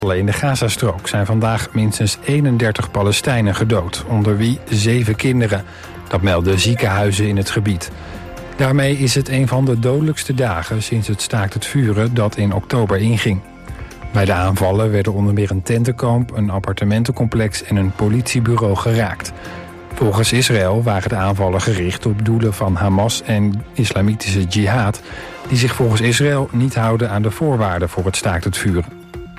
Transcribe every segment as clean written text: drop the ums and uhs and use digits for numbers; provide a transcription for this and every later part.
In de Gazastrook zijn vandaag minstens 31 Palestijnen gedood, onder wie 7 kinderen. Dat melden ziekenhuizen in het gebied. Daarmee is het een van de dodelijkste dagen sinds het staakt het vuren dat in oktober inging. Bij de aanvallen werden onder meer een tentenkamp, een appartementencomplex en een politiebureau geraakt. Volgens Israël waren de aanvallen gericht op doelen van Hamas en islamitische jihad, die zich volgens Israël niet houden aan de voorwaarden voor het staakt het vuren.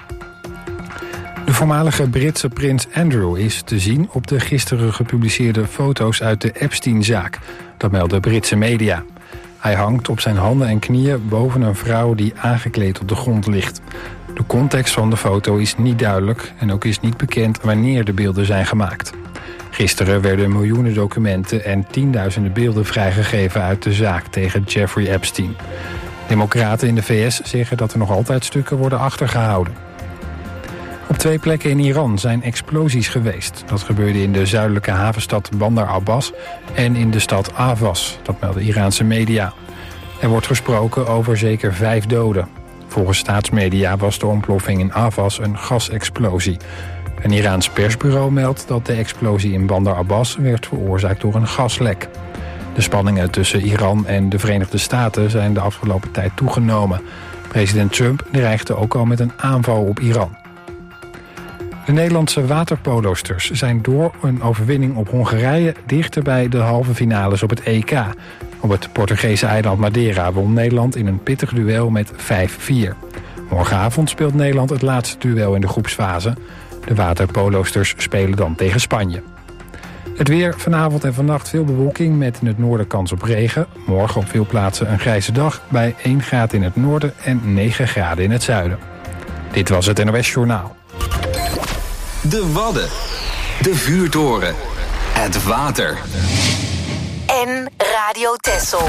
De voormalige Britse prins Andrew is te zien op de gisteren gepubliceerde foto's uit de Epstein-zaak. Dat melden Britse media. Hij hangt op zijn handen en knieën boven een vrouw die aangekleed op de grond ligt. De context van de foto is niet duidelijk en ook is niet bekend wanneer de beelden zijn gemaakt. Gisteren werden miljoenen documenten en tienduizenden beelden vrijgegeven uit de zaak tegen Jeffrey Epstein. Democraten in de VS zeggen dat er nog altijd stukken worden achtergehouden. Op 2 plekken in Iran zijn explosies geweest. Dat gebeurde in de zuidelijke havenstad Bandar Abbas en in de stad Ahvaz. Dat melden Iraanse media. Er wordt gesproken over zeker 5 doden. Volgens staatsmedia was de ontploffing in Ahvaz een gasexplosie. Een Iraans persbureau meldt dat de explosie in Bandar Abbas werd veroorzaakt door een gaslek. De spanningen tussen Iran en de Verenigde Staten zijn de afgelopen tijd toegenomen. President Trump dreigde ook al met een aanval op Iran. De Nederlandse waterpolosters zijn door een overwinning op Hongarije dichter bij de halve finales op het EK. Op het Portugese eiland Madeira won Nederland in een pittig duel met 5-4. Morgenavond speelt Nederland het laatste duel in de groepsfase. De waterpolosters spelen dan tegen Spanje. Het weer, vanavond en vannacht veel bewolking met in het noorden kans op regen. Morgen op veel plaatsen een grijze dag bij 1 graad in het noorden en 9 graden in het zuiden. Dit was het NOS Journaal. De Wadden, de Vuurtoren, het water. En Radio Texel.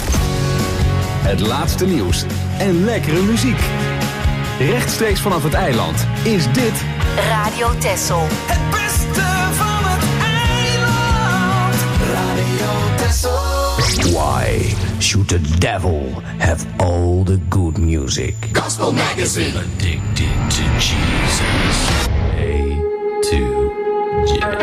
Het laatste nieuws en lekkere muziek. Rechtstreeks vanaf het eiland is dit Radio Texel. Het beste van het eiland. Radio Texel. Why should the devil have all the good music? Gospel Magazine. Addicted to Jesus. A to J.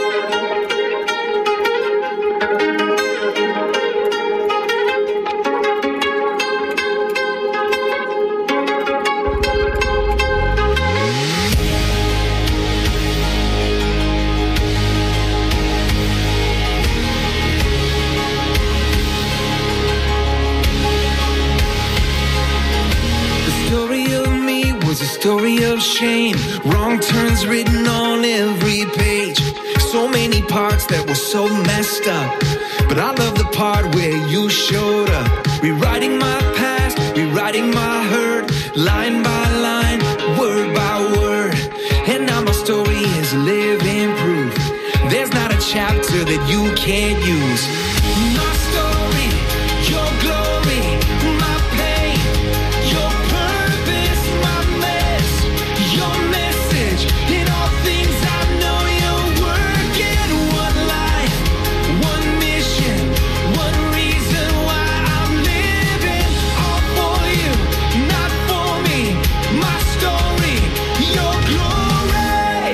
Story of shame, wrong turns written on every page. So many parts that were so messed up, but I love the part where you showed up. Rewriting my past, rewriting my hurt, line by line, word by word. And now my story is living proof. There's not a chapter that you can't use. My story, your glory, my pain, your purpose, my mess, your message. In all things I know you're working. One life, one mission, one reason why I'm living. All for you, not for me. My story, your glory.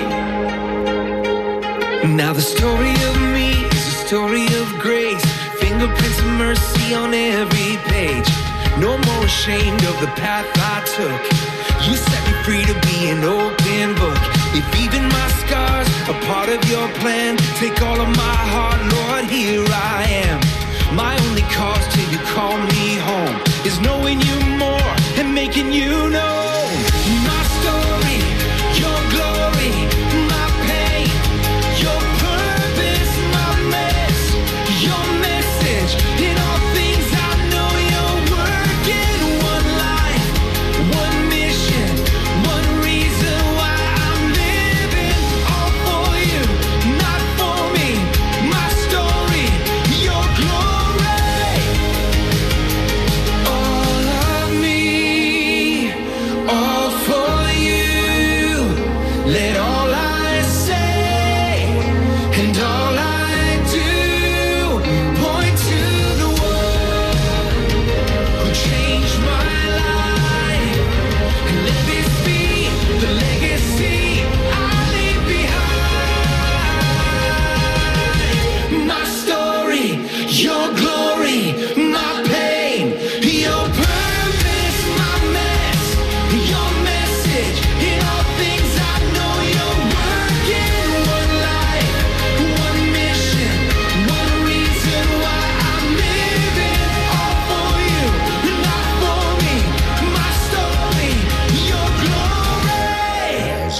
Now the story of me is a story of grace. Fingerprints of mercy on every page. No more ashamed of the path I took. You set me free to be an open book. If even my scars are part of your plan, take all of my heart, Lord, here I am. My only cause till you call me home is knowing you more and making you known. My story, your glory, my pain, your purpose, my mess, your message. In all things I know you're working. One life, one mission, one reason why I'm living. All for you, not for me. My story, your glory. All of me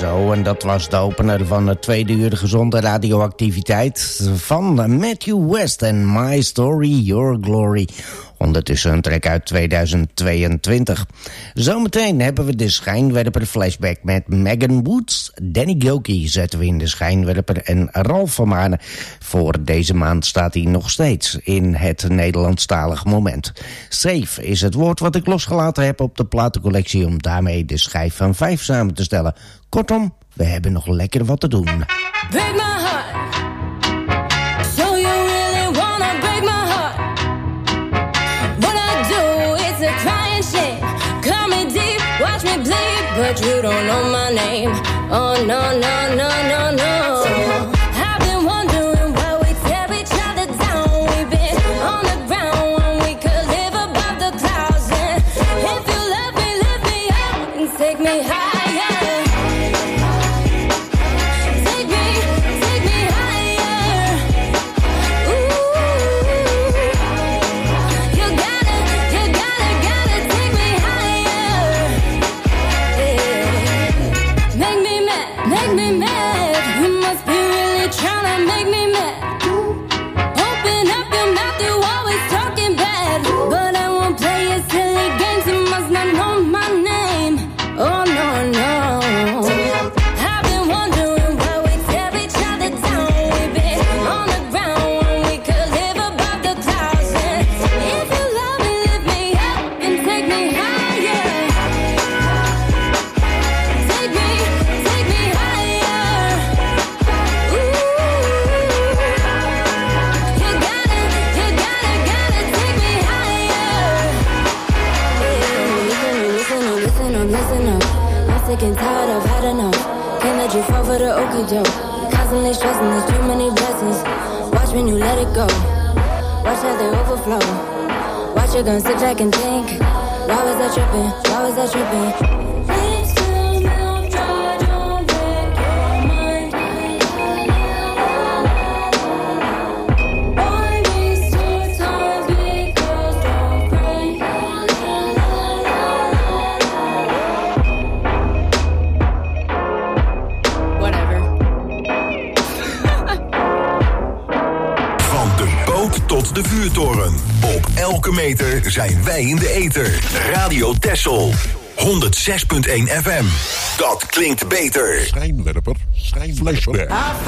Zo, en dat was de opener van het tweede uur gezonde radioactiviteit van Matthew West en My Story, Your Glory. Ondertussen een track uit 2022. Zometeen hebben we de schijnwerper flashback met Megan Woods. Danny Gokey zetten we in de schijnwerper en Ralf van Maarne. Voor deze maand staat hij nog steeds in het Nederlandstalig moment. Safe is het woord wat ik losgelaten heb op de platencollectie om daarmee de schijf van 5 samen te stellen. Kortom, we hebben nog lekker wat te doen. Break my heart. So you really wanna break my heart. What I do is a crying shame. Cut me deep, watch me bleed, but you don't know my name. Oh no, no, no, no, no. I've been wondering why we tear each other down. We've been on the ground when we could live above the clouds. And if you love me, lift me up and take me higher. Sick and tired, I've had enough. Can't let you fall for the okie doke. Constantly stressing, there's too many blessings. Watch when you let it go. Watch how they overflow. Watch you gonna sit back and think. Why was I tripping? Why was I tripping? Tot de vuurtoren. Op elke meter zijn wij in de ether. Radio Texel. 106.1 FM. Dat klinkt beter. Schijnwerper, schijnflashback.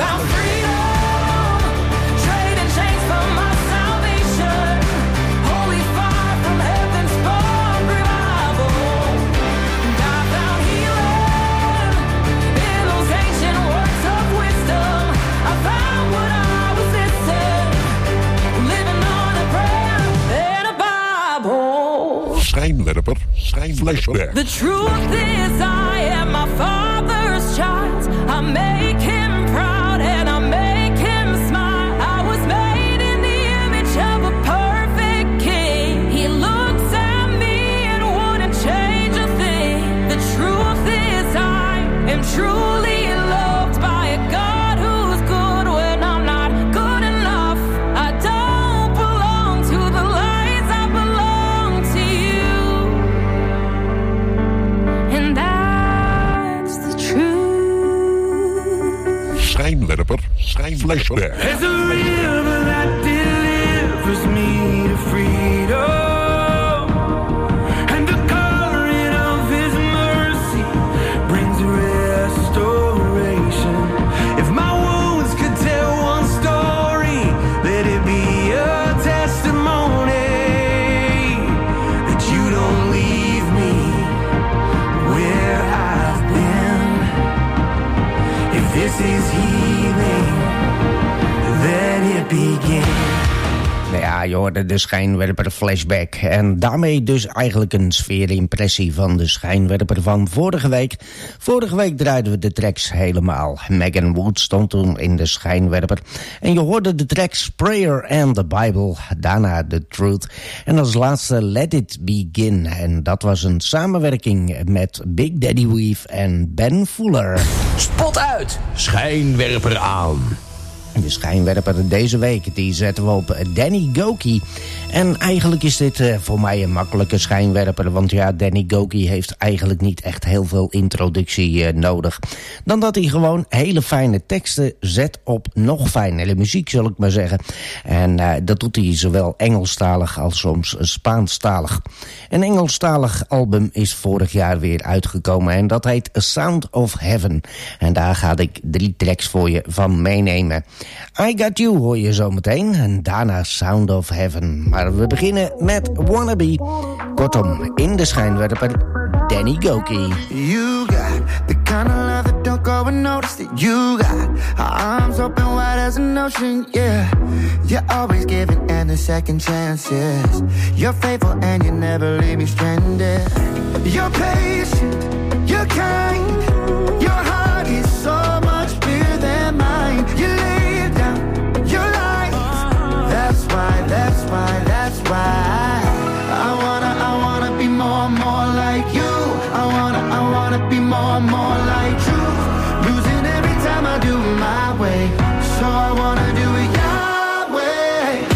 Schijnwerper, schijnflashback. The truth is I am my father's child. I make him proud and I make him smile. I was made in the image of a perfect king. He looks at me and wouldn't change a thing. The truth is I am truly loved by a God who's good when I'm not good enough. I don't belong to the lies, I belong to you. And that's the truth. Schijnwerper, schijnflashback. There's a river that delivers me to freedom. And the current of his mercy brings restoration. If my wounds could tell one story, let it be a testimony that you don't leave me where I've been. If this is healing, let it begin. Ja, je hoorde de schijnwerper flashback. En daarmee dus eigenlijk een sfeerimpressie van de schijnwerper van vorige week. Vorige week draaiden we de tracks helemaal. Megan Woods stond toen in de schijnwerper. En je hoorde de tracks Prayer and the Bible. Daarna The Truth. En als laatste Let It Begin. En dat was een samenwerking met Big Daddy Weave en Ben Fuller. Spot uit, schijnwerper aan. De schijnwerper deze week, die zetten we op Danny Gokey. En eigenlijk is dit voor mij een makkelijke schijnwerper. Want ja, Danny Gokey heeft eigenlijk niet echt heel veel introductie nodig. Dan dat hij gewoon hele fijne teksten zet op nog fijnere muziek, zal ik maar zeggen. En dat doet hij zowel Engelstalig als soms Spaanstalig. Een Engelstalig album is vorig jaar weer uitgekomen. En dat heet A Sound of Heaven. En daar ga ik 3 tracks voor je van meenemen. I Got You hoor je zo meteen. En daarna Sound of Heaven. Maar we beginnen met Wannabe. Kortom, in de schijnwerper Danny Gokey. You got the kind of love that don't go unnoticed. That you got arms open wide as an ocean, yeah. You're always giving and a second chances. You're faithful and you never leave me stranded. You're patient, you're kind. Your heart is so much bigger than mine. You lay it down, your life. That's why, that's why, that's why I wanna be more and more like you. I wanna be more and more like you. Losing every time I do it my way. So I wanna do it your way.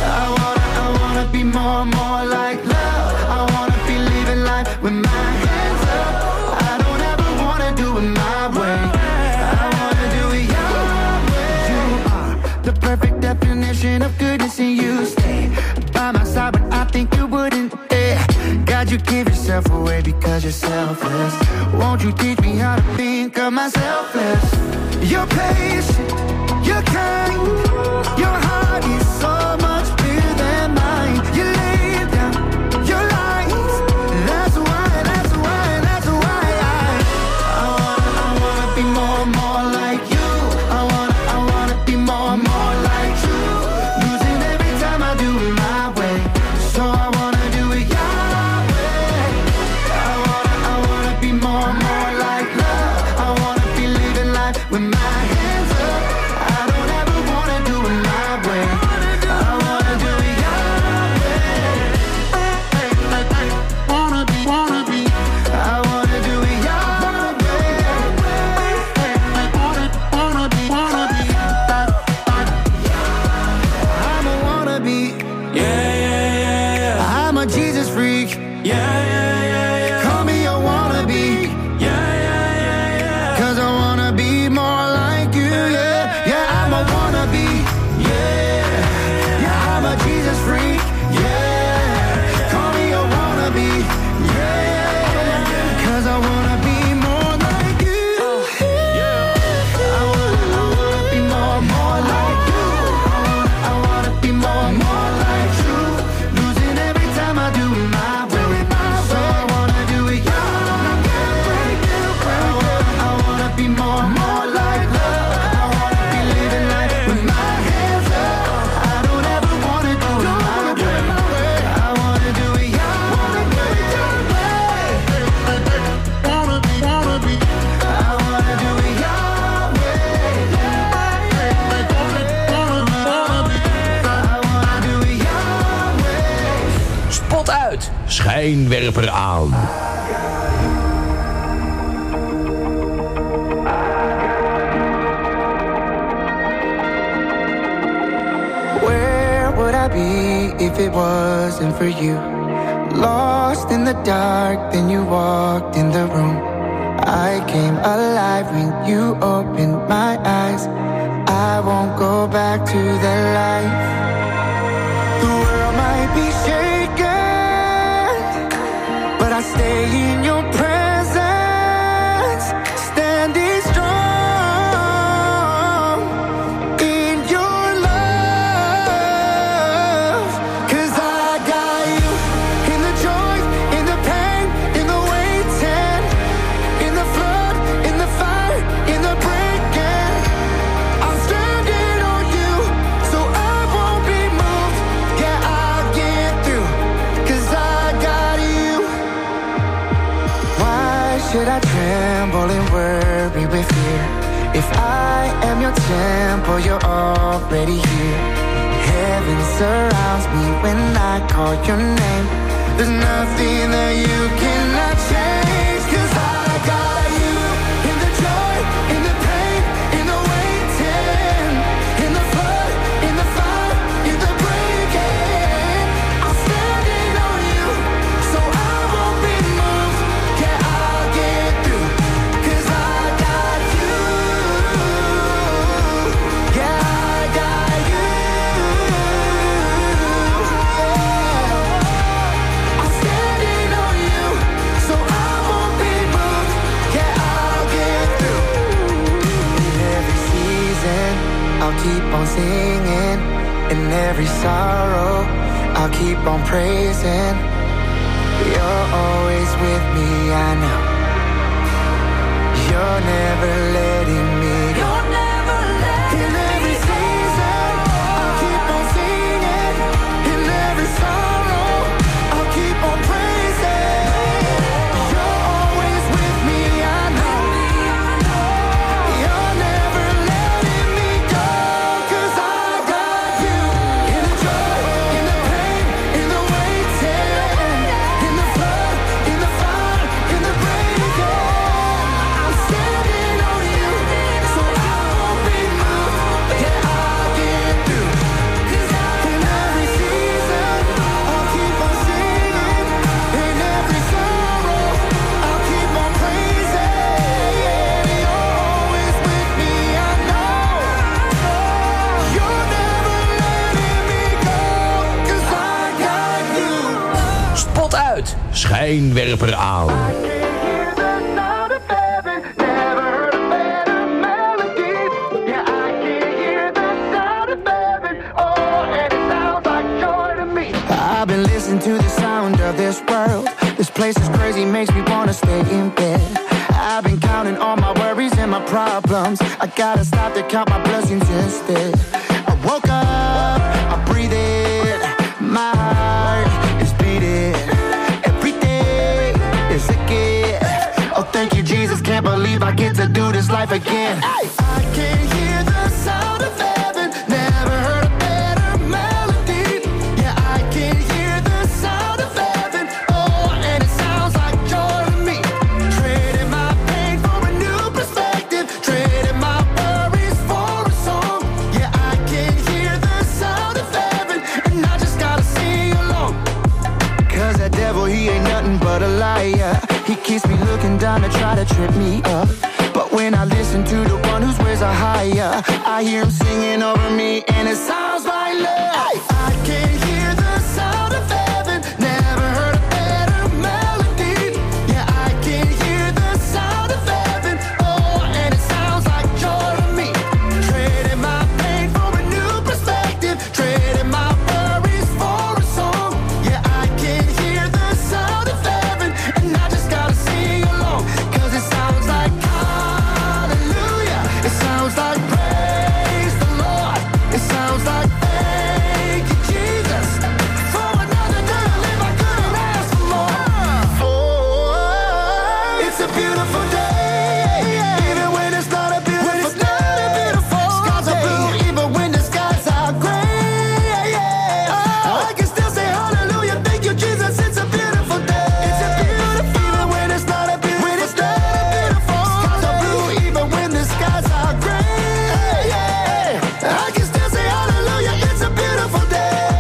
I wanna be more and more like love. I wanna be living life with my hands up. I don't ever wanna do it my way. I wanna do it your way. You are the perfect definition of goodness, and you stay by my side when I think you wouldn't. God, you give yourself away because you're selfless. Won't you teach me how to think of myself less? You're patient, you're kind. Your heart is so much bigger than mine. You lay it down, your life. That's why, that's why, that's why I wanna be more and more like you. I wanna be more and more like you. Losing every time I do it my way. So I wanna do it your way. I wanna be more and more like love. I wanna be living life with my hands up. I don't ever wanna do it my way. I wanna do it your way. Wanna be. I wanna do it your way. Wanna be. I'm a wannabe. Yeah. I'm a Jesus freak. Yeah. Call me a wannabe. Yeah. 'Cause I wanna be more like you. Yeah. I'm a wannabe. Yeah. I'm a Jesus freak. Yeah. Call me a wannabe. Yeah. 'Cause I wanna be more like you. I wanna be more like you. I wanna be more like you. Losing every time I do it my way. So I wanna do it your way. I wanna be more like love. I wanna be living life with my hands up. I don't ever wanna do it my way. I wanna do it your way. Wanna be. I wanna do it your way. I wanna do it your way. Spot uit, schijnwerper aan. Where would I be if it wasn't for you? Lost in the dark, then you walked in the room. I came alive when you opened my eyes. I won't go back to the life. The world might be shaken, but I stay in your presence, standing strong in your love. 'Cause I got you in the joy, in the pain, in the waiting, in the flood, in the fire, in the breaking. I'm standing on you, so I won't be moved. Yeah, I'll get through, 'cause I got you. Why should I tremble and worry with fear? If I am your temple, you're already here. Heaven surrounds me when I call your name. There's nothing that you cannot change. 'Cause I got you in the joy, in the pain, in the waiting, in the keep on singing. In every sorrow, I'll keep on praising. You're always with me, I know. You're never letting me go. You're never letting in every season, I'll keep on singing. In every sorrow, I'll keep on praising. You're always with me, I know. You're never letting me go. 'Cause I got you. In the joy, in the pain, in the waiting, in the flood, in the fire, in the breaking. I'm standing on you, so I won't be moved. Yeah, I'll get through. 'Cause in every season, I'll keep on singing. In every sorrow, I'll keep on praising. You're always with me, I know. You're never letting me go. 'Cause I got you. Spot uit, schijnwerper aan. I've been listening to the sound of this world. This place is crazy, makes me wanna stay in bed. I've been counting all my worries and my problems. I gotta stop to count my blessings instead. I woke up, I breathe in, my heart is beating. Every day is a gift. Oh, thank you, Jesus, can't believe I get to do this life again. I can hear the sound of heaven, never heard a better melody. Yeah, I can hear the sound of heaven, oh, and it sounds like joy to me. Trading my pain for a new perspective, trading my worries for a song. Yeah, I can hear the sound of heaven, and I just gotta sing along. 'Cause that devil, he ain't nothing but a liar. He keeps me looking down to try to trip me up. But when I listen to the one whose ways are higher, I hear him singing over me, and it sounds like love. I can hear the sound of heaven, never heard a better melody. Yeah, I can hear the sound of heaven, oh, and it sounds like joy to me. Trading my pain for a new perspective, trading my worries for a song. Yeah, I can hear the sound of heaven, and I just gotta sing along. 'Cause it sounds like hallelujah, it sounds like praise the Lord, it sounds like thank you, Jesus, for another day to live. I couldn't ask for more. Oh, it's a beautiful day, even when it's not a beautiful day. Skies are blue, even when the skies are gray. I can still say hallelujah, thank you, Jesus. It's a beautiful day. It's a beautiful, even when it's not a beautiful day. Skies are blue, even when the skies are gray. I can still say hallelujah, it's a beautiful day.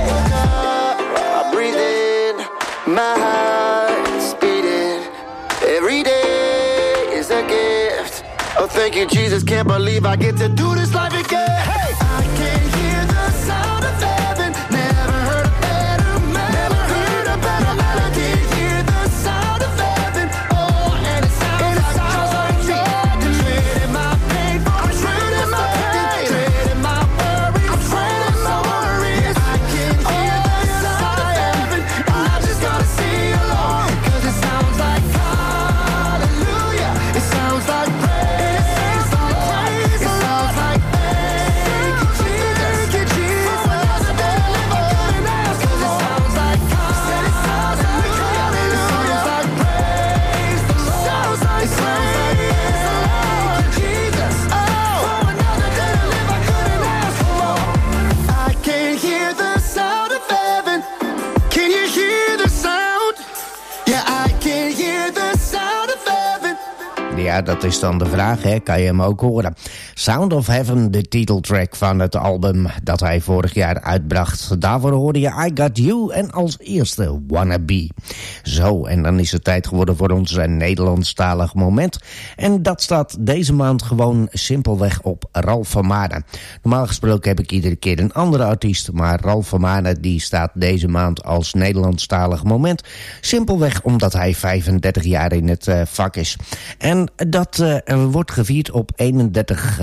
I breathe in, my heart's beating. Every day is a gift. Oh, thank you, Jesus, can't believe I get to do this life again. Hey! I can hear the sound of heaven, never heard a better melody. I can hear the sound of heaven, oh, and it sounds like joy to me. Trading my pain for a trading my pain, trading my worries, I'm trading my worries. I can hear the sound of heaven, and I just gotta sing along. 'Cause it sounds like hallelujah, it sounds like praise, it sounds like thank you, Jesus, for another day to live. I couldn't ask for more. 'Cause it sounds like hallelujah, it sounds like praise the Lord, it sounds like thank you, Jesus, for another day to live. I couldn't ask for more. I can hear the sound of heaven. Can you hear the sound? Yeah, I can hear the sound of heaven. Ja, dat is dan de vraag, hè? Kan je hem ook horen? Sound of Heaven, de titeltrack van het album dat hij vorig jaar uitbracht. Daarvoor hoorde je I Got You en als eerste Wannabe. Zo, en dan is het tijd geworden voor ons Nederlandstalig moment. En dat staat deze maand gewoon simpelweg op Ralph van Manen. Normaal gesproken heb ik iedere keer een andere artiest, maar Ralph van Manen die staat deze maand als Nederlandstalig moment. Simpelweg omdat hij 35 jaar in het vak is. En Dat wordt gevierd op 31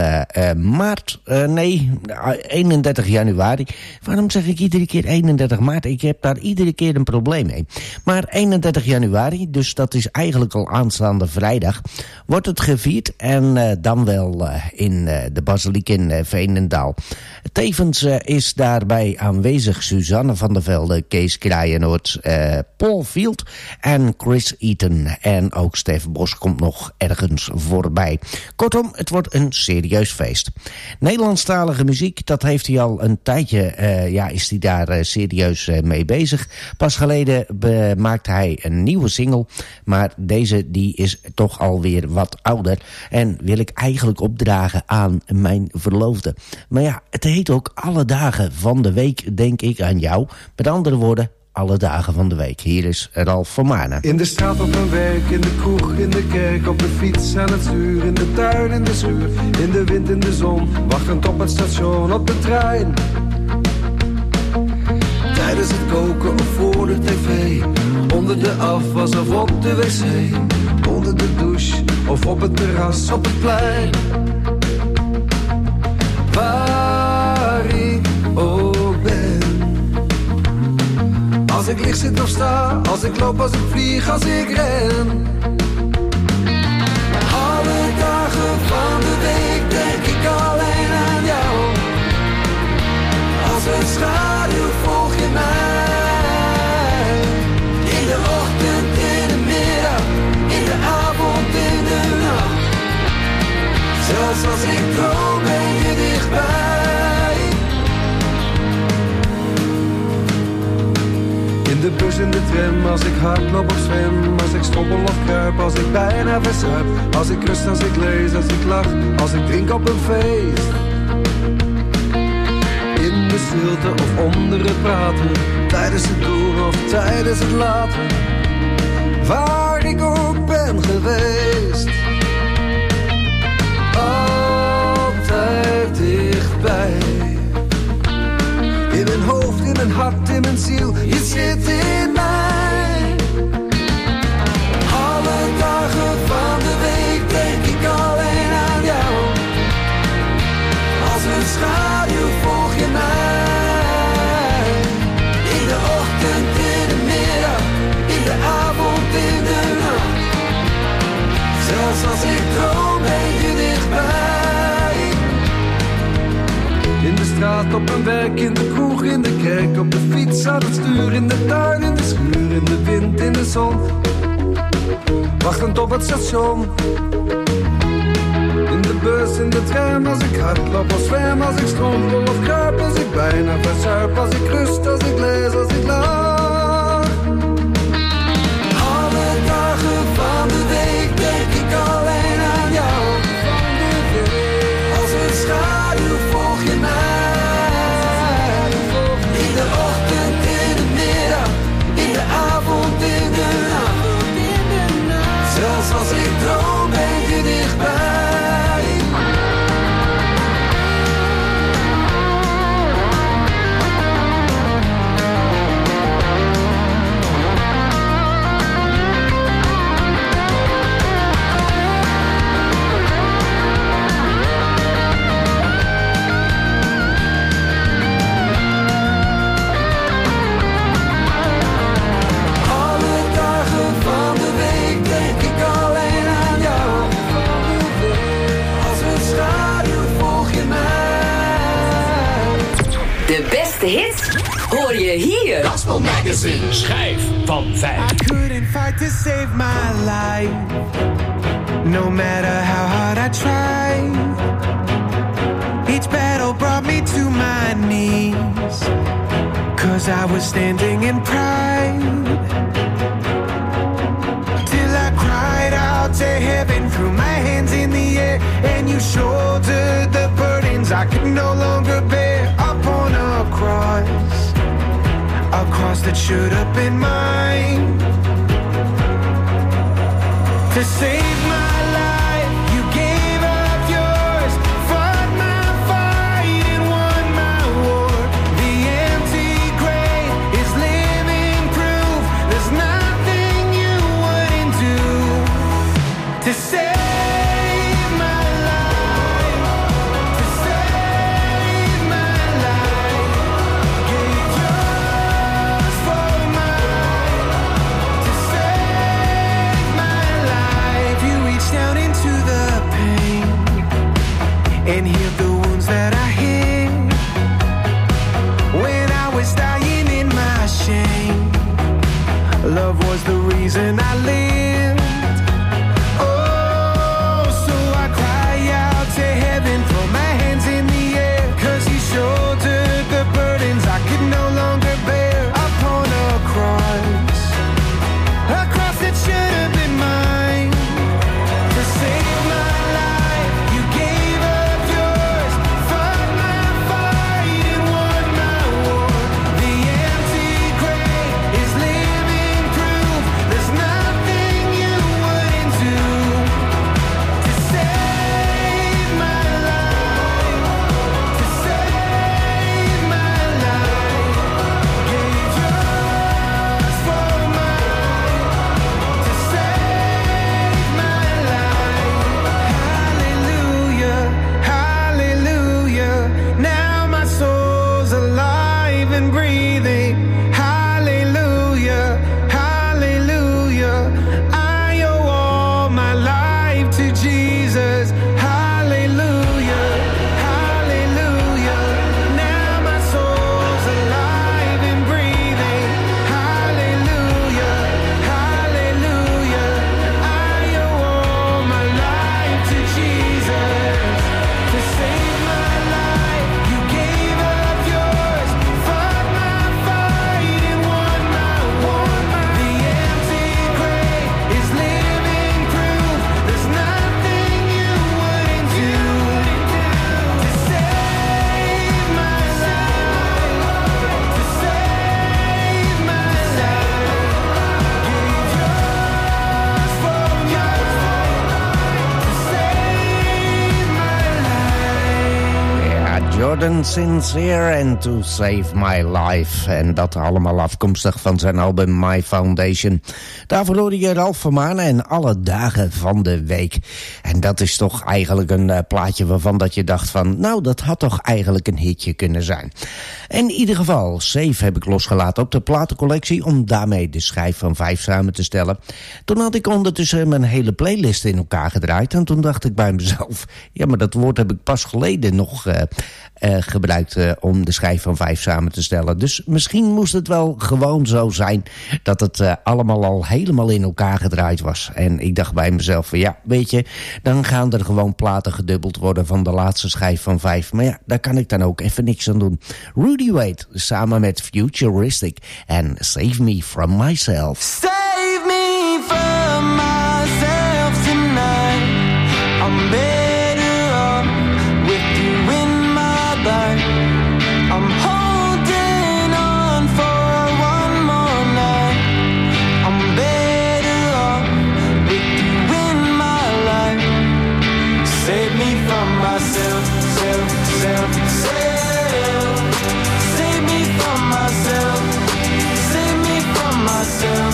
januari. Waarom zeg ik iedere keer 31 maart? Ik heb daar iedere keer een probleem mee. Maar 31 januari, dus dat is eigenlijk al aanstaande vrijdag, wordt het gevierd. En dan wel in de basiliek in Veenendaal. Tevens is daarbij aanwezig Suzanne van der Velde, Kees Kraaienoord, Paul Field en Chris Eaton. En ook Stef Bos komt nog ergens voorbij. Kortom, het wordt een serieus feest. Nederlandstalige muziek, dat heeft hij al een tijdje, is hij daar serieus mee bezig. Pas geleden maakte hij een nieuwe single, maar deze die is toch alweer wat ouder. En wil ik eigenlijk opdragen aan mijn verloofde. Maar ja, het heet ook alle dagen van de week, denk ik aan jou. Met andere woorden, alle dagen van de week. Hier is Ralf van Maarne. In de straat, op mijn werk, in de kroeg, in de kerk, op de fiets, aan het stuur, in de tuin, in de schuur, in de wind, in de zon, wachtend op het station, op de trein. Tijdens het koken of voor de tv, onder de afwas of op de wc, onder de douche of op het terras, op het plein. Waar ik ook ben. Als ik lig, zit of sta, als ik loop, als ik vlieg, als ik ren. Alle dagen van de week denk ik alleen aan jou. Als een schaduw volg je mij. In de ochtend, in de middag, in de avond, in de nacht. Zelfs als ik droom ben je dichtbij. In de bus, in de tram, als ik hardloop of zwem, als ik stoppel of kruip, als ik bijna verzuip, als ik rust, als ik lees, als ik lach, als ik drink op een feest. In de stilte of onder het praten, tijdens het doen of tijdens het laten, waar ik ook ben geweest. Altijd dichtbij. In mijn hoofd, in mijn hart, in mijn ziel, je zit in mij. Alle dagen van de week denk ik alleen aan jou. Als een schaduw volg je mij. In de ochtend, in de middag, in de avond, in de nacht. Zelfs als ik droom ben je dichtbij. In de straat, op mijn werk, in de kroeg, in de kerk, op de fiets, aan het stuur, in de tuin, in de schuur, in de wind, in de zon, wachtend op het station. In de bus, in de tram, als ik hardloop of zwem, als ik strompel of kruip, als ik bijna verzuip, als ik rust, als ik lees, als ik lach. Alle dagen van de week denk ik alleen aan jou. Als een schaduw volg je mij. In de ochtend, in de middag, in de avond, in de nacht. Zelfs als ik droom ben je dichtbij. De beste hits hoor je hier. Gospel Magazine, schijf van 5. I couldn't fight to save my life, no matter how hard I tried. Each battle brought me to my knees, 'cause I was standing in pride. Till I cried out to heaven, threw my hands in the air, and you shouldered the burdens I could no longer bear. Up on a cross that should have been mine. To save my life, you gave up yours, fought my fight and won my war. The empty grave is living proof there's nothing you wouldn't do. To save and healed the wounds that I hid. When I was dying in my shame, love was the reason I lived. Oh, so I cry out to heaven, throw my hands in the air, 'cause he shouldered the burdens I could no longer bear upon a cross that should have been mine. To save my life, you gave up yours, fought my fight and won my war. The empty grave is living proof there's nothing you wouldn't do. To save my life, to save my life, gave yours for mine. To save my life, hallelujah, hallelujah. Now my soul's alive and breathing. Hallelujah, hallelujah. I owe all my life to Jesus. Hallelujah, hallelujah. Now my soul's alive and breathing. Hallelujah, hallelujah. I owe all my life to Jesus. To save my life, you gave up yours, fought my fight and won my war. The empty grave is living proof there's nothing you wouldn't do. To save my life, to save my life, gave yours for mine. To save my life. Ja, Jordan Sincere en To Save My Life. En dat allemaal afkomstig van zijn album My Foundation. Daarvoor hoorde je Ralph van Manen en Alle Dagen van de Week. En dat is toch eigenlijk een plaatje waarvan dat je dacht van, nou, dat had toch eigenlijk een hitje kunnen zijn. In ieder geval, Save heb ik losgelaten op de platencollectie om daarmee de schijf van 5 samen te stellen. Toen had ik ondertussen mijn hele playlist in elkaar gedraaid en toen dacht ik bij mezelf, ja, maar dat woord heb ik pas geleden nog gebruikt om de schijf van 5 samen te stellen. Dus misschien moest het wel gewoon zo zijn dat het allemaal al helemaal in elkaar gedraaid was. En ik dacht bij mezelf van, ja, weet je, dan gaan er gewoon platen gedubbeld worden van de laatste schijf van 5. Maar ja, daar kan ik dan ook even niks aan doen. Rudy Wade samen met Futuristic en Save Me From Myself. Save me from myself tonight. I'm better off with you in my life. I'm holding on for one more night. I'm better off with you in my life. Save me from myself, self, self, self. Save me from myself. Save me from myself.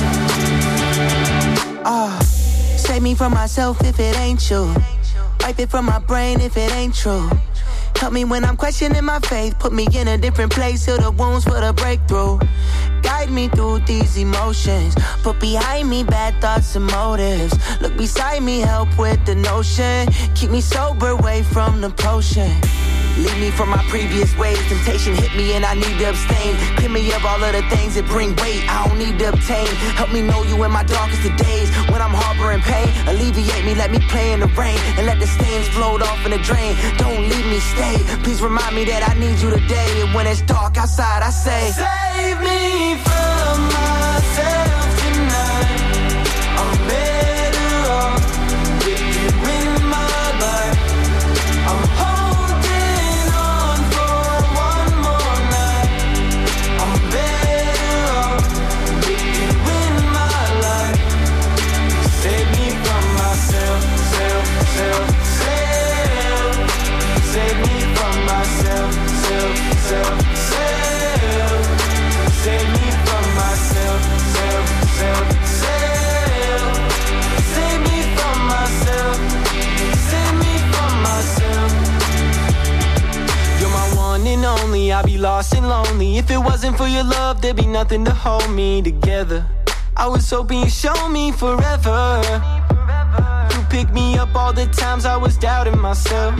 Save me from myself if it ain't you. Wipe it from my brain if it ain't true. Help me when I'm questioning my faith. Put me in a different place, heal the wounds for the breakthrough. Guide me through these emotions. Put behind me bad thoughts and motives. Look beside me, help with the notion. Keep me sober, away from the potion. Leave me from my previous ways. Temptation hit me and I need to abstain. Pin me of all of the things that bring weight I don't need to obtain. Help me know you in my darkest of days. When I'm harboring pain, alleviate me, let me play in the rain. And let the stains float off in the drain. Don't leave me, stay. Please remind me that I need you today. And when it's dark outside, I say, save me from myself tonight. I'm better off with you in my life. I'm holding on for one more night. I'm better off with you in my life. Save me from myself, self, self, self. Save me from myself, self, self, self. Save me from myself, self, self, self. Save me from myself, save me from myself. You're my one and only, I'd be lost and lonely. If it wasn't for your love, there'd be nothing to hold me together. I was hoping you'd show me forever. You picked me up all the times I was doubting myself.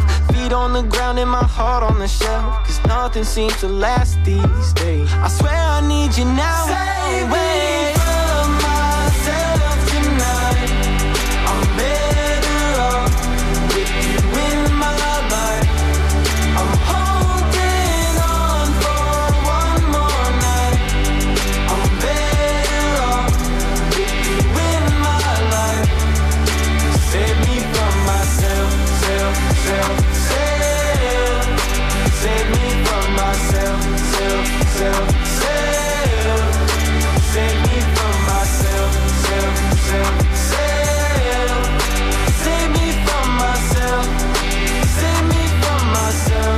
feet on the ground and my heart on the shelf, 'cause nothing seems to last these days. I swear I need you now. Save me from myself tonight. I'm better off with you in my life. I'm holding on for one more night. I'm better off with you in my life. Save me from myself, self, self, self. Save me from myself, self, self, self. Save me from myself, self, self, self. Save me from myself, save me from myself.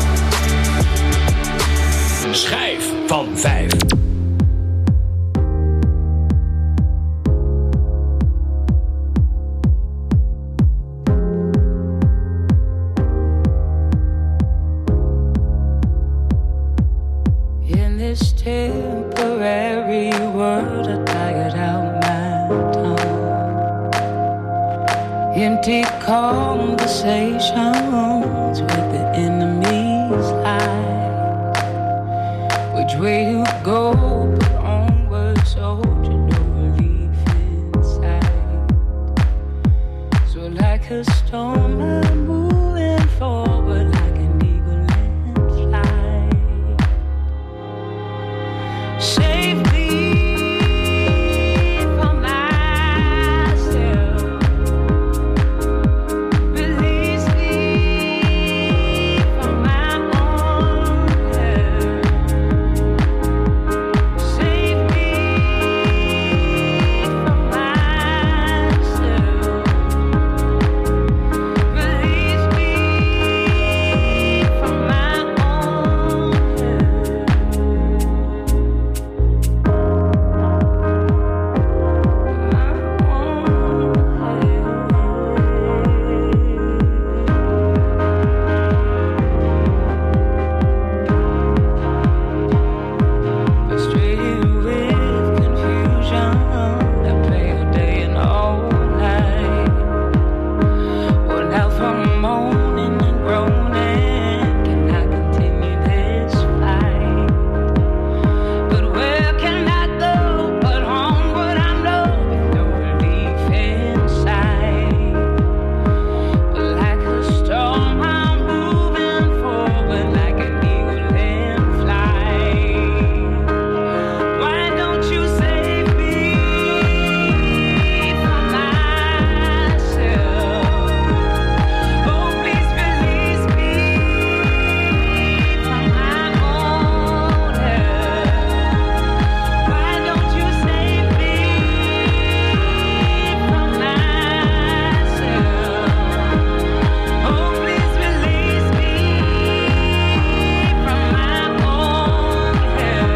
Schijf van 5. In this temporary world, I tired out my tongue. Empty conversations with the enemy's lies. Which way to go, but onward, soldier, no relief inside. So like a storm, I'm moving forward like an eagle in flight. Save me from myself. Release me from my own hell. Save me from myself. Release me from my own frustrated with confusion. I play all day and all night. Worn out from moaning and groaning. Can I continue this fight? But where can I go but onward? I know with no relief inside. But like a storm, I'm moving forward like an eagle in flight. Why don't you save me from myself? Oh, please release me from my own hell. Why don't you save me from myself? Oh, please release me from my own hell.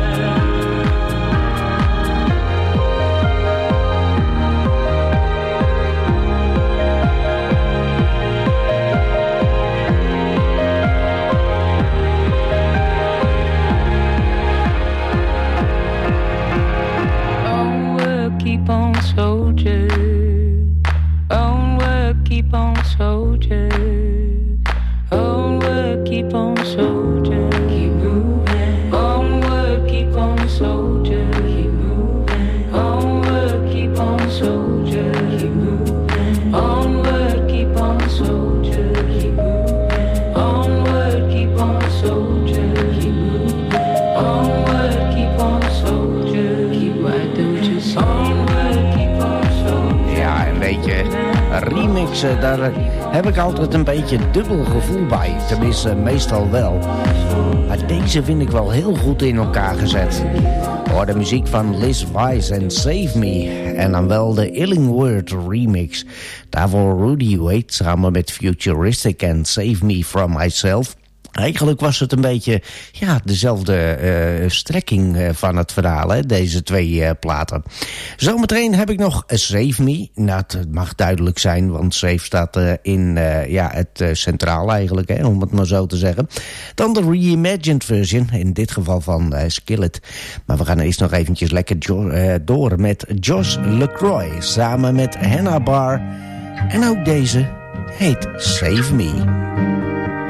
Onward, keep on, soldier. Onward, keep on, soldier. Onward, keep on, soldier. Keep moving. Onward, keep on, soldier. Keep moving. Onward, keep on, soldier. Keep moving. Onward, keep on, soldier. Keep moving. Onward, keep on, soldier. Keep moving. Onward, keep on, soldier. Keep right there with your soul. Onward, keep on, soldier. Ja, een beetje remixen, daar heb ik altijd een beetje dubbel gevoel bij. Tenminste, meestal wel. Maar deze vind ik wel heel goed in elkaar gezet. Hoor de muziek van Liz Wise en Save Me. En dan wel de Illingworth remix. Daarvoor Rudy Wade samen met Futuristic en Save Me From Myself. Eigenlijk was het een beetje dezelfde strekking van het verhaal, hè, deze twee platen. Zometeen heb ik nog Save Me. Nou, het mag duidelijk zijn, want Save staat in het centraal eigenlijk, hè, om het maar zo te zeggen. Dan de reimagined version, in dit geval van Skillet. Maar we gaan eerst nog eventjes lekker door met Josh LeCroy samen met Hannah Barr. En ook deze heet Save Me.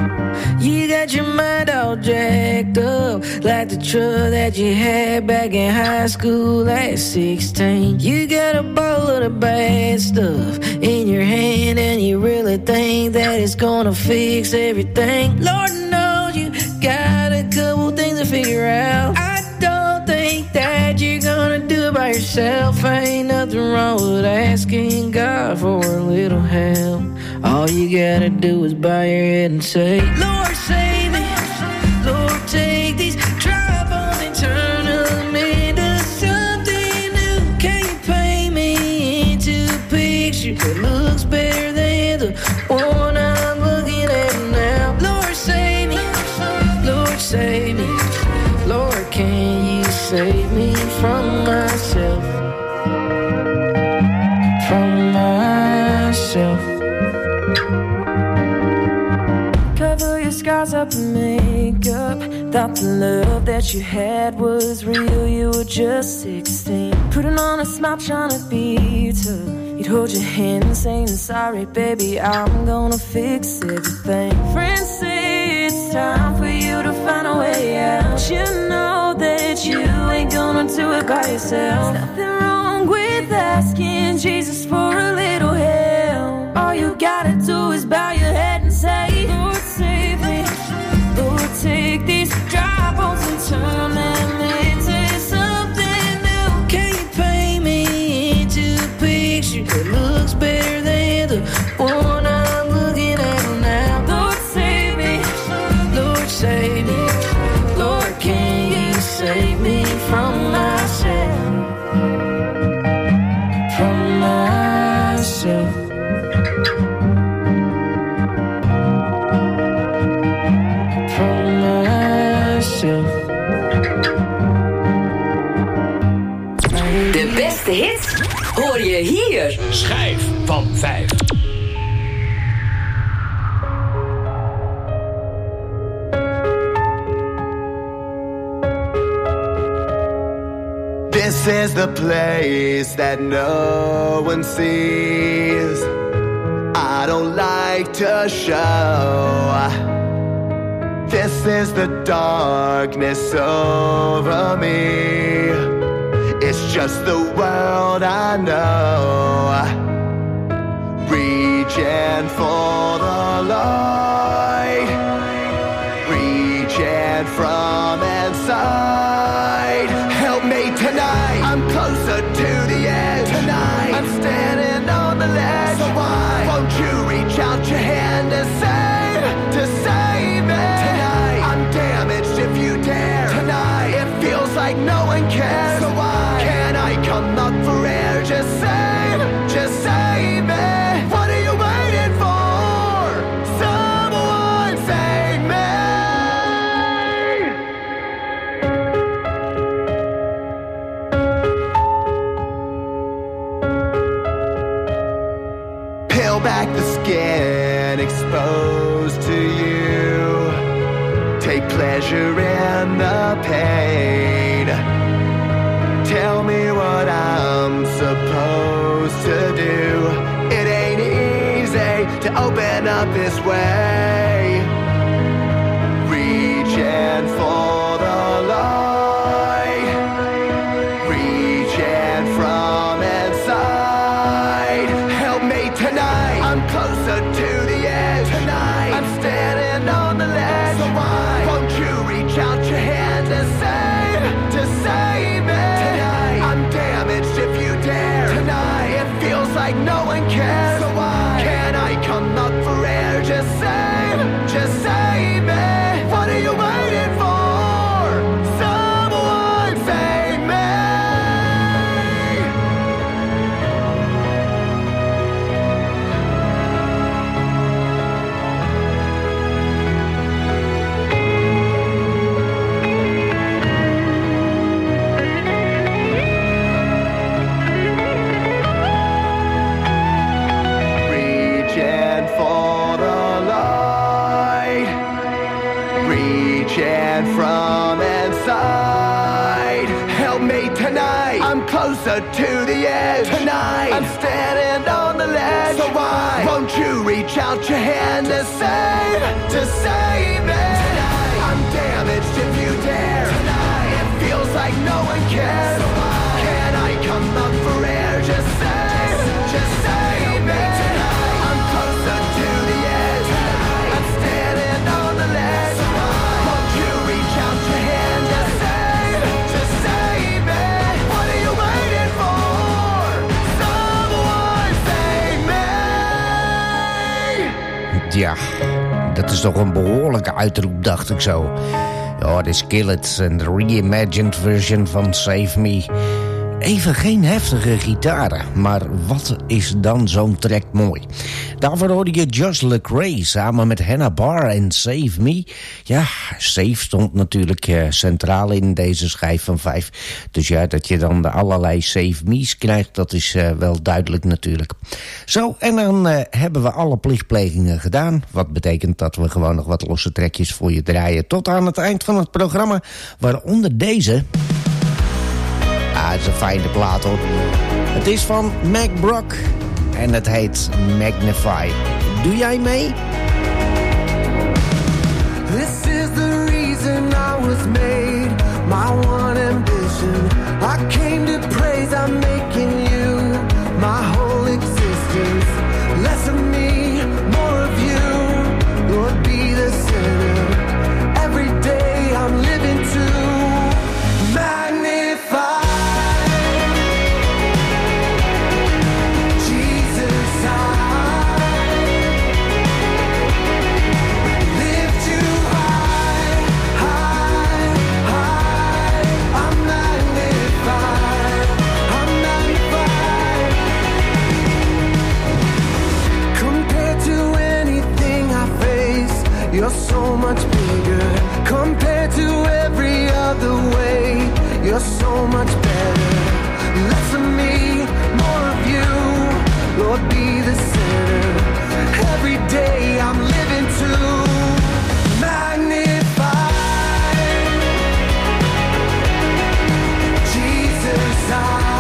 You got your mind all jacked up, like the truck that you had back in high school at 16. You got a bowl of the bad stuff in your hand, and you really think that it's gonna fix everything. Lord knows you got a couple things to figure out. I don't think that you're gonna do it by yourself. Ain't nothing wrong with asking God for a little help. All you gotta do is bow your head and say, Lord, save me. Lord, take these dry bones and turn them into something new. Can you paint me into a picture that looks better than the one I'm looking at now? Lord, save me. Lord, save me. Lord, can you save me from myself? From myself. Cover your scars up in makeup. Thought the love that you had was real. You were just 16. Putting on a smile, trying to be tough. You'd hold your hand saying, sorry, baby, I'm gonna fix everything. Friends say it's time for you to find a way out. You know that you ain't gonna do it by yourself. There's nothing wrong with asking Jesus for a little help. All you gotta do is bow your head and say, Lord, save me. Lord, take these dry bones and turn them into something new. Can you paint me into a picture that looks better than the one I'm looking at now? Lord, save me. Lord, save me. Lord, can you save me from myself? From myself. From myself. De beste hits hoor je hier. Schijf van 5. This is the place that no one sees. I don't like to show. This is the darkness over me. It's just the world I know. Reaching for the light, reaching from inside. Help me tonight, I'm closer to the edge. Tonight, I'm standing on the ledge. So why won't you reach out your hand and save me? Tonight, I'm damaged if you dare. Tonight, it feels like no one cares. So why can't I come up for air? Just save me. What are you waiting for? Someone save me. Peel back the skin exposed to you. Take pleasure in the pain. Tell me what I'm supposed to do. It ain't easy to open up this way. Reaching for the light, reaching from inside. Help me tonight, I'm closer to the edge. Tonight, I'm standing on the ledge. So why won't you reach out your hand and save me? Tonight, I'm damaged if you dare. Tonight, it feels like no one cares. So why can't I come up for air? Just save me. What are you waiting for? Someone save me. Reaching for the light, reaching from inside. Help me tonight, I'm closer to the edge. Tonight, I'm standing on the ledge. So why won't you reach out your hand to save me? is toch een behoorlijke uitroep, dacht ik zo. Ja, dit is Kill It, een reimagined version van Save Me. Even geen heftige gitaren, maar wat is dan zo'n track mooi. Daarvoor hoorde je Josh LeCrae samen met Hannah Barr en Save Me. Ja, Save stond natuurlijk centraal in deze schijf van 5. Dus ja, dat je dan allerlei Save Me's krijgt, dat is wel duidelijk natuurlijk. Zo, en dan hebben we alle plichtplegingen gedaan. Wat betekent dat we gewoon nog wat losse trekjes voor je draaien tot aan het eind van het programma. Waaronder deze... het is een fijne plaat hoor. Het is van Mac Brock en het heet Magnify. Doe jij mee? This is the reason I was made, my one ambition. I came to praise, I'm making you my whole existence. Less of me, more of you, Lord, be the center. Every day I'm living to magnify. You're so much bigger compared to every other way. You're so much better. Less of me, more of you. Lord, be the center. Every day I'm living to magnify. Jesus,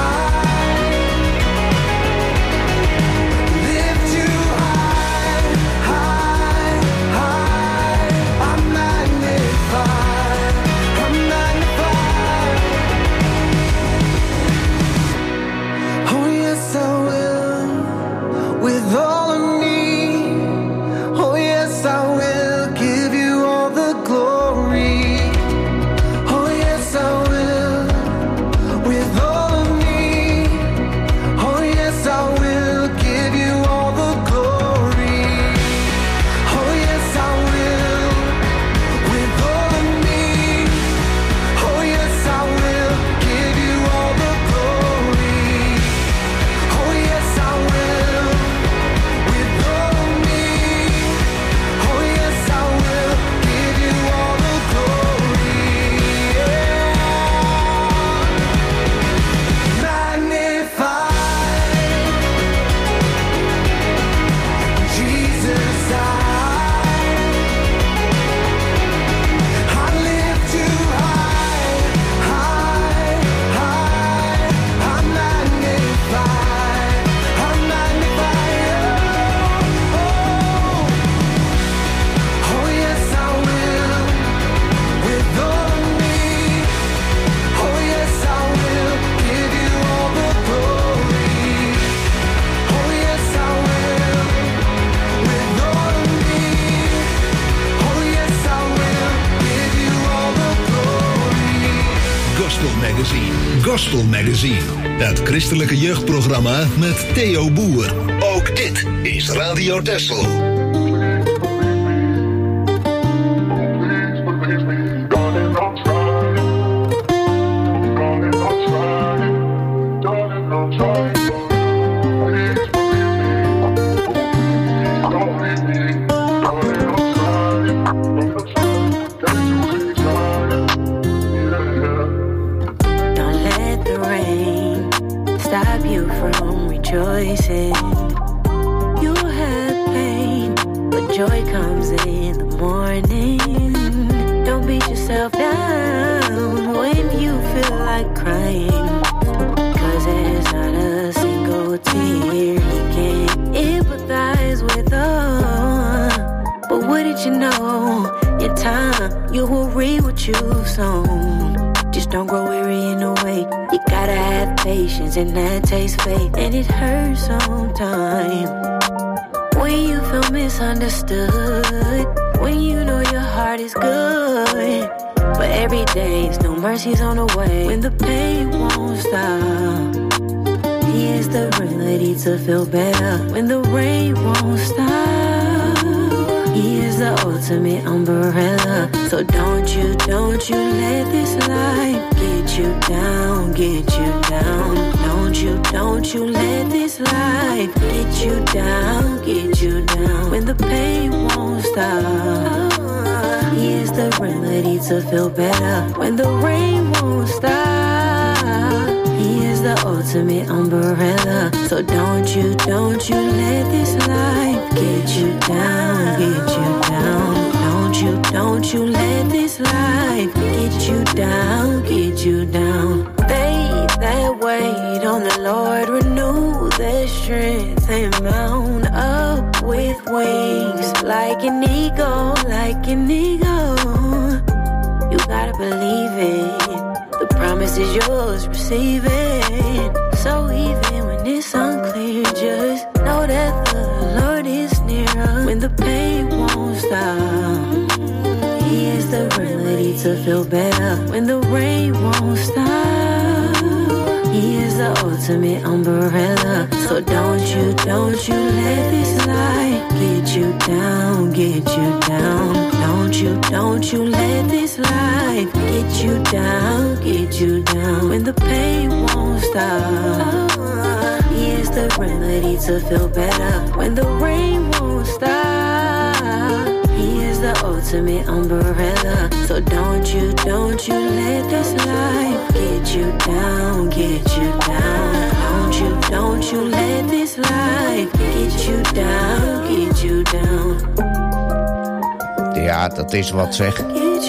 Gospel Magazine, het christelijke jeugdprogramma met Theo Boer. Ook dit is Radio Texel. Rejoicing, you have pain, but joy comes in the morning. Don't beat yourself down when you feel like crying, 'cause there's not a single tear you can empathize with. But what did you know? In time, you will reap what you've sown. Just don't grow weary in the way. You gotta have patience, and that takes faith, and it hurts sometimes when you feel misunderstood, when you know your heart is good, but every day is new mercies on the way. When the pain won't stop, He is the remedy to feel better. When the rain won't stop, He is is the ultimate umbrella. So don't you let this life get you down, get you down. Don't you let this life get you down, get you down. When the pain won't stop, here's the remedy to feel better. When the rain won't stop, here's the ultimate umbrella. So don't you let this life get you down, get you down. Don't you let this life get you down, get you down. They that wait on the Lord renew their strength and mount up with wings like an eagle, like an eagle. You gotta believe it. The promise is yours, receive it. So even when it's unclear, just know that the Lord is near. When the pain won't stop, He is the remedy to feel better. When the rain won't stop, He is the ultimate umbrella. So don't you let this life get you down, get you down. Don't you let this life get you down, get you down. When the pain won't stop, He is the remedy to feel better. When the rain won't stop, He is the ultimate umbrella. So don't you let this life get you down, get you down. Don't you let this life get you down, get you down. Ja, dat is wat zeg.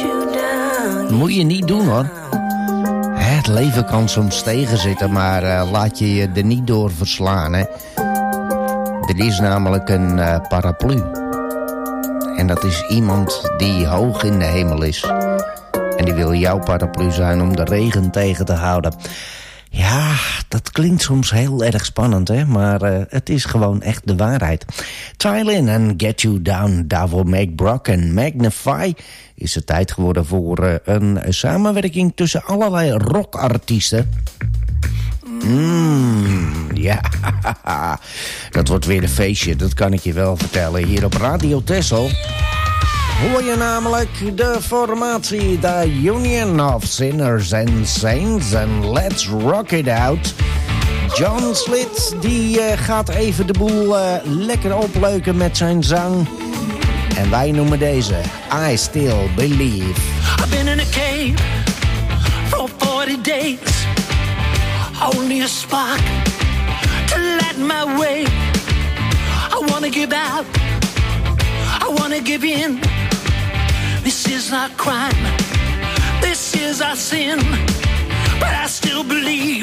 Moet je niet doen hoor. Het leven kan soms tegenzitten, maar laat je je er niet door verslaan. Hè. Er is namelijk een paraplu. En dat is iemand die hoog in de hemel is. En die wil jouw paraplu zijn om de regen tegen te houden. Ja, dat klinkt soms heel erg spannend, hè? Maar het is gewoon echt de waarheid. Tylin en Get You Down, daarvoor Make Brock en Magnify... is het tijd geworden voor een samenwerking tussen allerlei rockartiesten. Ja, dat wordt weer een feestje, dat kan ik je wel vertellen. Hier op Radio Texel hoor je namelijk de formatie The Union of Sinners and Saints en Let's Rock It Out. John Slit die gaat even de boel lekker opleuken met zijn zang. En wij noemen deze I Still Believe. I've been in a cave for 40 days. Only a spark to light my way. I wanna give out, I wanna give in. This is our crime, this is our sin. But I still believe,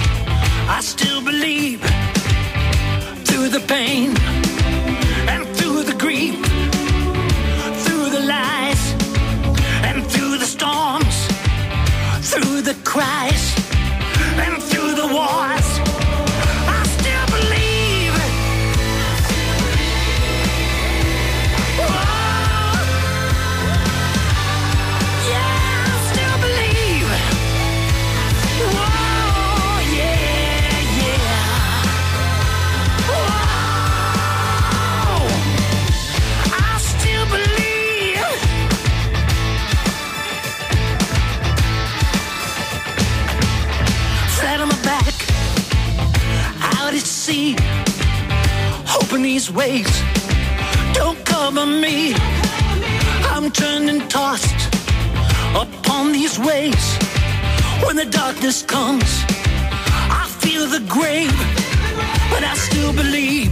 through the pain and through the grief, through the lies and through the storms, through the cries and through the wars, I still believe. Oh, yeah, I still believe. Oh, yeah, yeah. Oh, I still believe. Flat on my back, out at sea, hoping these waves don't cover me. I'm turned and tossed upon these waves. When the darkness comes, I feel the grave, but I still believe.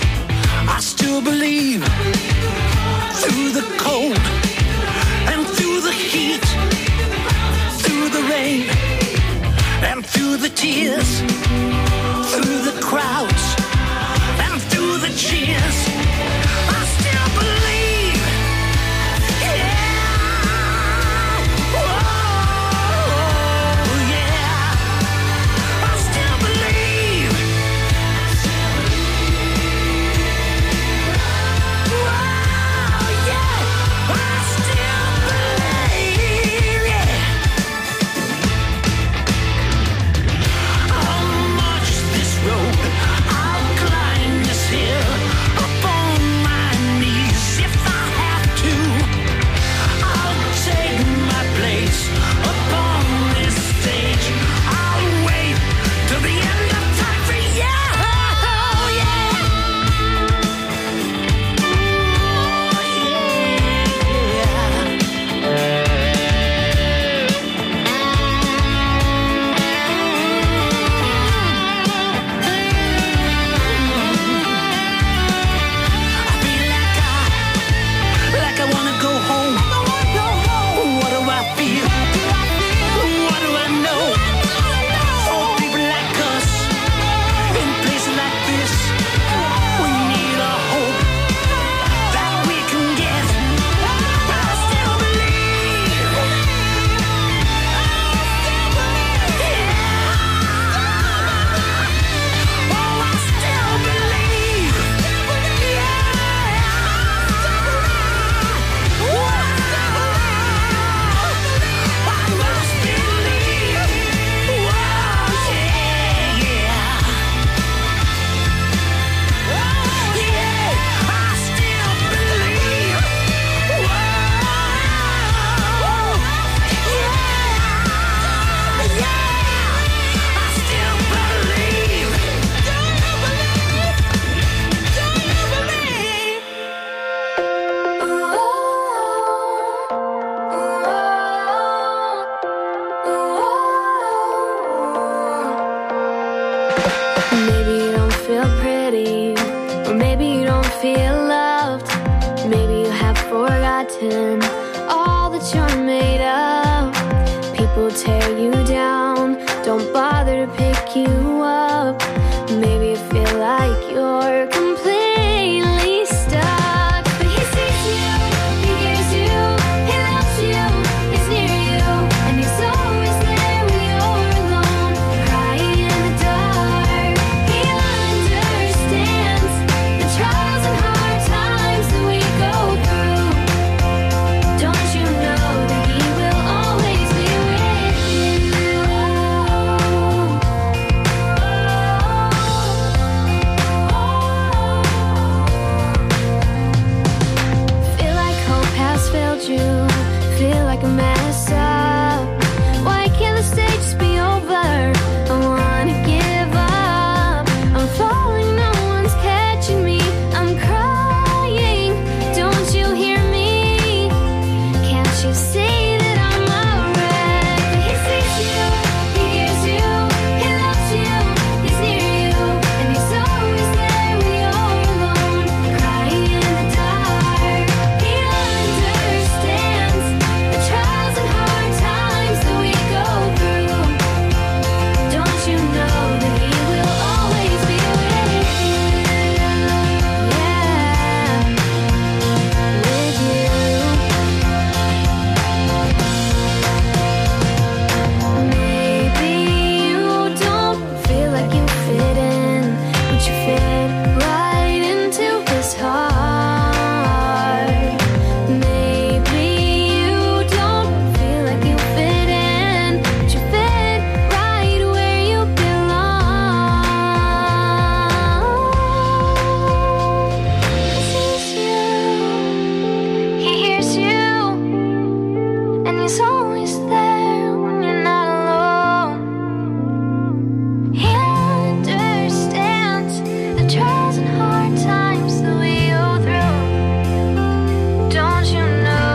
Through the cold and through the heat, through the rain and through the tears, through the crowds and through the cheers, I still believe. Yeah. Oh, yeah. I still believe. Oh, yeah. I still believe. Yeah. How much mountain, all that you're made of. People tear you down, don't bother to pick you up. Maybe you feel like you're completely stuck. But he sees you, he hears you, he loves you, he's near you, and he's always there when you're alone, crying in the dark. He understands the trials and hard times that we go through. Don't you know that he will always be with you? Feel like hope has failed you, feel like a mess up. Why can't the stage just be over? I wanna give up. I'm falling, no one's catching me. I'm crying, don't you hear me? Can't you see that I'm a wreck? He sees you, he hears you, he loves you, he's near you, and he's always there when you're alone, crying in the dark. He understands the trials and hard times that we go through. Don't you know that he will always be with you? Yeah, with you. Maybe you don't feel like you fit in, but you fit right into his heart. Maybe you don't feel like you fit in, but you fit right where you belong. He sees you, he hears you, and he's always there when you're not alone. He understands the trials and hard times that we go through. Don't you know?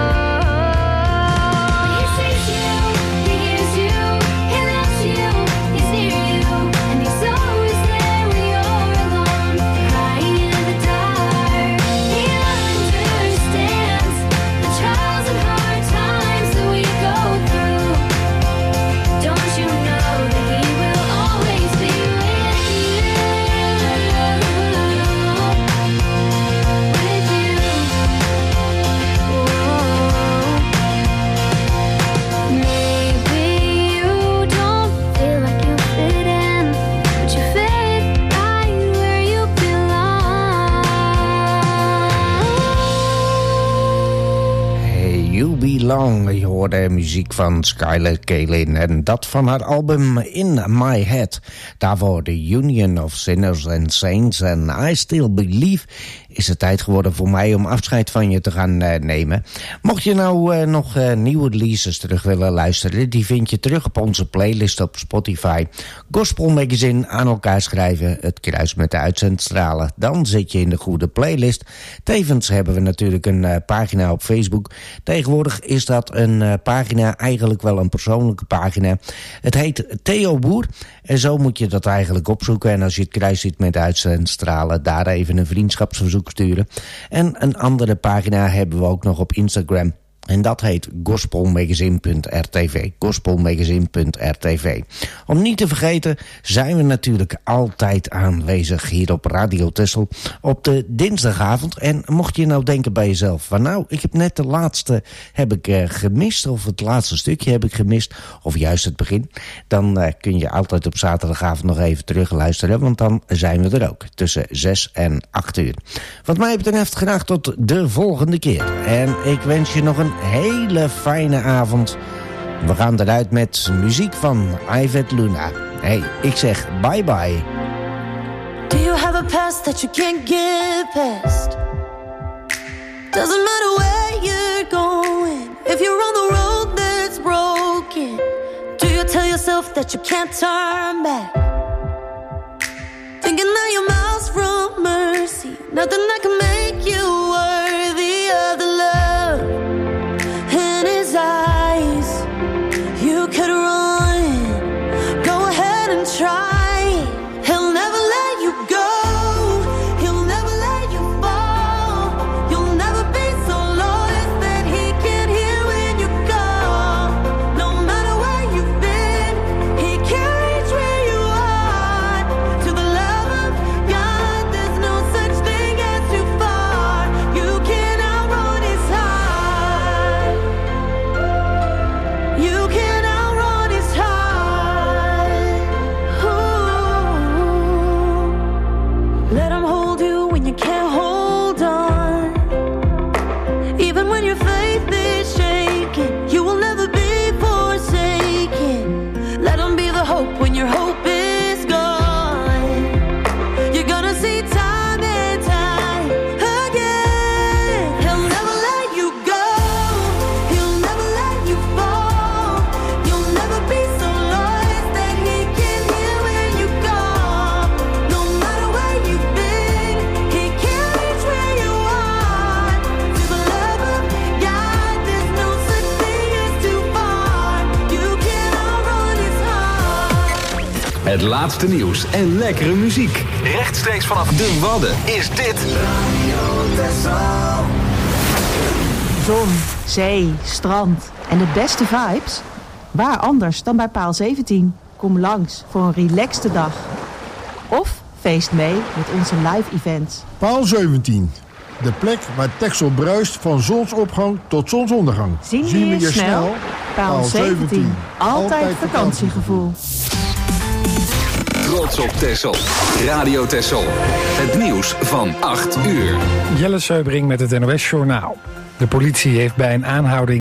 He sees you, he hears you, he loves you, he's near you, and he's always there when you're alone, crying in the dark. He understands the trials and hard times that we go through. Don't you know that he will always be with you? With you. Maybe you don't feel like you fit in, but you fit right where you belong. Hey, You Belong. Je hoorde muziek van Skylar Kalin en dat van haar album In My Head. Daarvoor The Union of Sinners and Saints en I Still Believe. Is het tijd geworden voor mij om afscheid van je te gaan nemen. Mocht je nou nog nieuwe releases terug willen luisteren, die vind je terug op onze playlist op Spotify. Gospel Magazine aan elkaar schrijven, het kruis met de uitzendstralen. Dan zit je in de goede playlist. Tevens hebben we natuurlijk een pagina op Facebook. Tegenwoordig is dat een pagina, eigenlijk wel een persoonlijke pagina. Het heet Theo Boer. En zo moet je dat eigenlijk opzoeken. En als je het kruis ziet met de uitzendstralen, daar even een vriendschapsverzoek sturen. En een andere pagina hebben we ook nog op Instagram. En dat heet gospelmagazine.rtv. Gospelmagazine.rtv. Om niet te vergeten zijn we natuurlijk altijd aanwezig hier op Radio Texel op de dinsdagavond. En mocht je nou denken bij jezelf van nou, ik heb net de laatste gemist, of het laatste stukje heb ik gemist, of juist het begin, dan kun je altijd op zaterdagavond nog even terugluisteren, want dan zijn we er ook tussen 6 en 8 uur. Wat mij betreft graag tot de volgende keer. En ik wens je nog een hele fijne avond. We gaan eruit met muziek van Yvette Luna. Hey, ik zeg bye bye. Do you have a past that you can't get past? Doesn't matter where you're going. If you're on the road that's broken, do you tell yourself that you can't turn back? Thinking that you're miles from mercy, nothing that can make you worthy of the love in his eyes. You could run, go ahead and try. He'll never let you go. He'll never let you fall. You'll never be so lost that he Het laatste nieuws en lekkere muziek. Rechtstreeks vanaf de Wadden is dit Radio Texel. Zon, zee, strand en de beste vibes? Waar anders dan bij paal 17? Kom langs voor een relaxte dag. Of feest mee met onze live events. Paal 17. De plek waar Texel bruist van zonsopgang tot zonsondergang. Zien we je snel? Paal 17. Altijd vakantiegevoel. Trots op Texel. Radio Texel. Het nieuws van 8 uur. Jelle Seubring met het NOS Journaal. De politie heeft bij een aanhouding